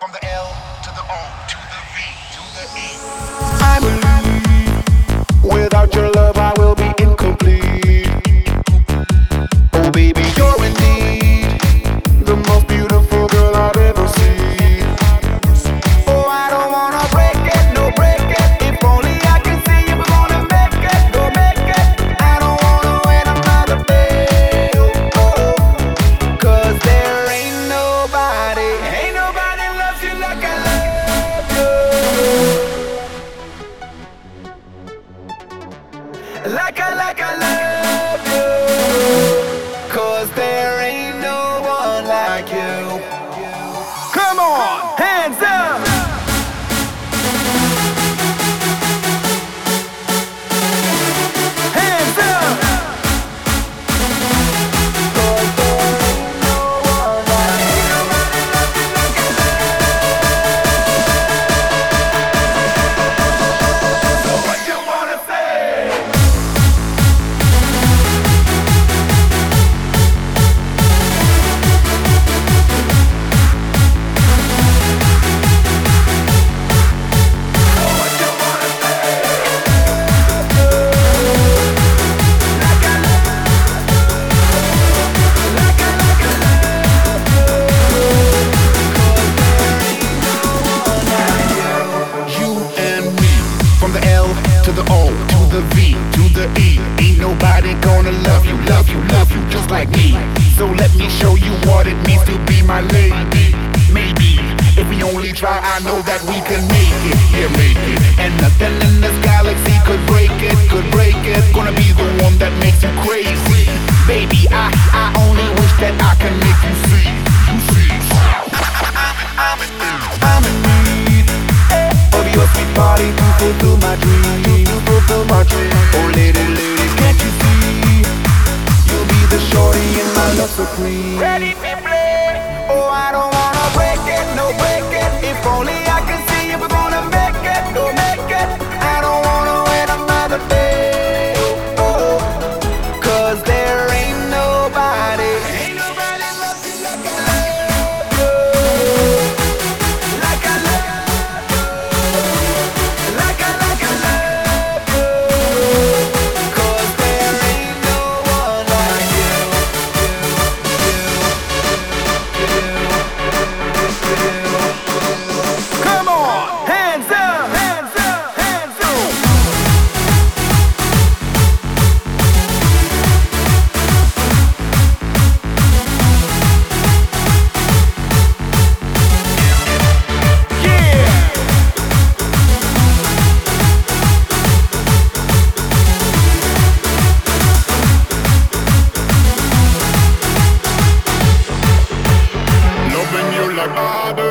From the L to the O to the V to the E. I believe without your love I will be incomplete. Oh baby, you're indeed the most beautiful girl I've ever seen. Oh, I don't wanna break it, no break it. If only I can see you, we're gonna make it, go make it. I don't wanna wait another day, oh, oh. 'Cause there ain't nobody loves you like I love you. Like I love you. 'Cause there ain't no one like you. Come on, hands up. Hands up. 'Cause there ain't no one like you. So what you wanna say? You and me, from the L to the O to the V to the E. Ain't nobody gonna love you, love you, love you just like me. So let me show you what it means to be my lady. Maybe if we only try, I know that we can make it, yeah, make it. And nothing in this galaxy could break it, could break it. Gonna be the one that makes you crazy. Baby, I only wish that I can make you see, you see. I'm in need of your sweet body to fulfill my dream, to fulfill my dream. Oh lady, lady, can't you see? You'll be the shorty in my love supreme. Ready to play? Oh, I don't wanna break it, no break it. If only I can see you, we're gonna make it, go make it. I don't wanna wait another day, oh, oh. 'Cause there ain't nobody loves you like I love you. Like I love you. Like I love you. 'Cause there ain't no one like you. Come on, hands up, hands up, hands up. Yeah. Loving you like I do.